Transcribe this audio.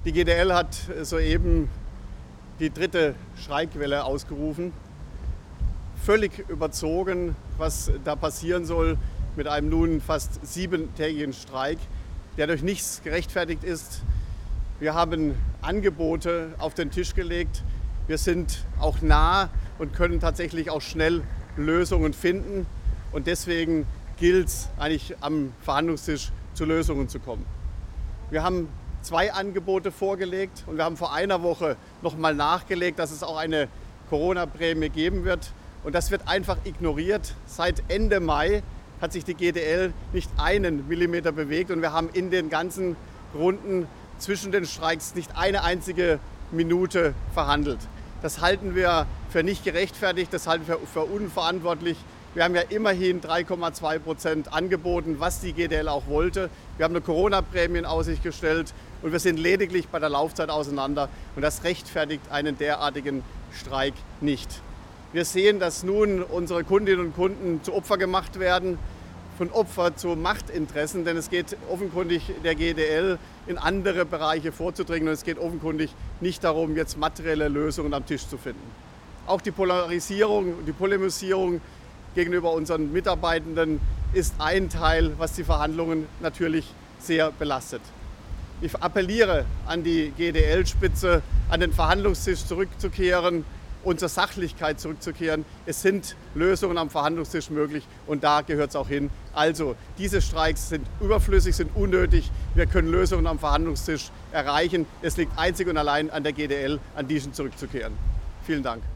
Die GDL hat soeben die 3. Streikwelle ausgerufen. Völlig überzogen, was da passieren soll mit einem nun fast 7-tägigen Streik, der durch nichts gerechtfertigt ist. Wir haben Angebote auf den Tisch gelegt. Wir sind auch nah und können tatsächlich auch schnell Lösungen finden. Und deswegen gilt es eigentlich am Verhandlungstisch zu Lösungen zu kommen. Wir haben 2 Angebote vorgelegt und wir haben vor einer Woche noch mal nachgelegt, dass es auch eine Corona-Prämie geben wird. Und das wird einfach ignoriert. Seit Ende Mai hat sich die GDL nicht einen Millimeter bewegt und wir haben in den ganzen Runden zwischen den Streiks nicht eine einzige Minute verhandelt. Das halten wir für nicht gerechtfertigt, das halten wir für unverantwortlich. Wir haben ja immerhin 3,2% angeboten, was die GDL auch wollte. Wir haben eine Corona-Prämie in Aussicht gestellt und wir sind lediglich bei der Laufzeit auseinander. Und das rechtfertigt einen derartigen Streik nicht. Wir sehen, dass nun unsere Kundinnen und Kunden zu Opfer gemacht werden, von Opfer zu Machtinteressen, denn es geht offenkundig der GDL in andere Bereiche vorzudringen und es geht offenkundig nicht darum, jetzt materielle Lösungen am Tisch zu finden. Auch die Polarisierung und die Polemisierung gegenüber unseren Mitarbeitenden ist ein Teil, was die Verhandlungen natürlich sehr belastet. Ich appelliere an die GDL-Spitze, an den Verhandlungstisch zurückzukehren und zur Sachlichkeit zurückzukehren. Es sind Lösungen am Verhandlungstisch möglich und da gehört es auch hin. Also, diese Streiks sind überflüssig, sind unnötig. Wir können Lösungen am Verhandlungstisch erreichen. Es liegt einzig und allein an der GDL, an diesen zurückzukehren. Vielen Dank.